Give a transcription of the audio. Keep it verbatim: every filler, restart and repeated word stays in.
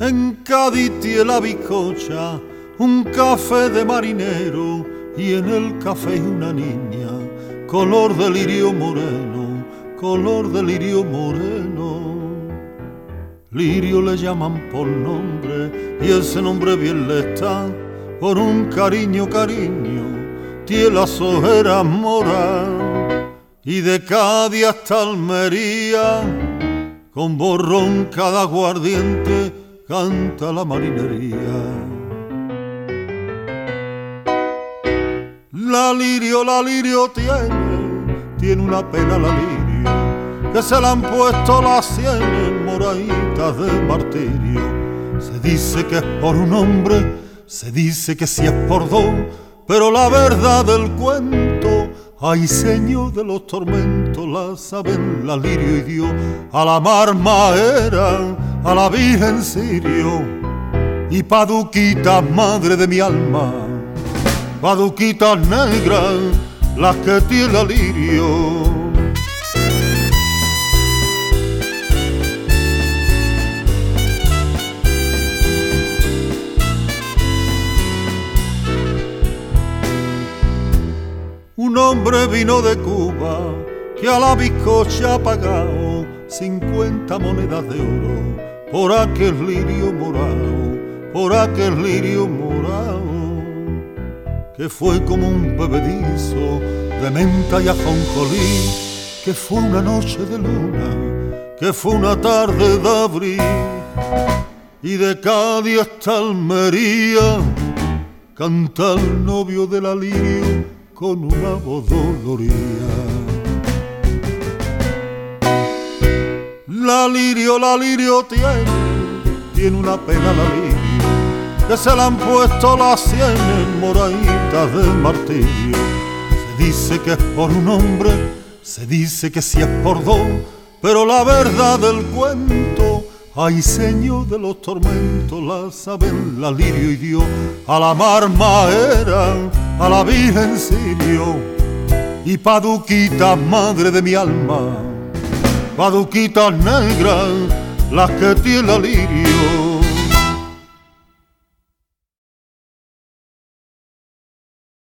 En Cádiz tiene la bizcocha un café de marinero, y en el café una niña, color de lirio moreno, color de lirio moreno. Lirio le llaman por nombre, y ese nombre bien le está, por un cariño, cariño, tiene las ojeras moras. Y de Cádiz hasta Almería, con borrón cada aguardiente, canta la marinería. La lirio, la lirio tiene, tiene una pena la lirio, que se le han puesto las sienes moraditas de martirio. Se dice que es por un hombre, se dice que sí es por dos, pero la verdad del cuento, ay señor de los tormentos, la saben la lirio y Dios. A la marmaera, a la Virgen Sirio, y paduquitas madre de mi alma, paduquitas negras, las que tiene la lirio. Un hombre vino de Cuba que a la bizcocha ha pagado cincuenta monedas de oro por aquel lirio morado, por aquel lirio morado, que fue como un bebedizo de menta y ajonjolí, que fue una noche de luna, que fue una tarde de abril. Y de Cádiz hasta Almería canta el novio de la lirio con una voz doloría. La lirio, la lirio tiene, tiene una pena la lirio, que se le han puesto las sienes moraditas de martirio. Se dice que es por un hombre, se dice que sí es por dos, pero la verdad del cuento, ay señor de los tormentos, la saben la lirio y Dios. A la marmaera, a la Virgen Sirio, y paduquitas madre de mi alma, paduquitas negras, las que tiene la lirio.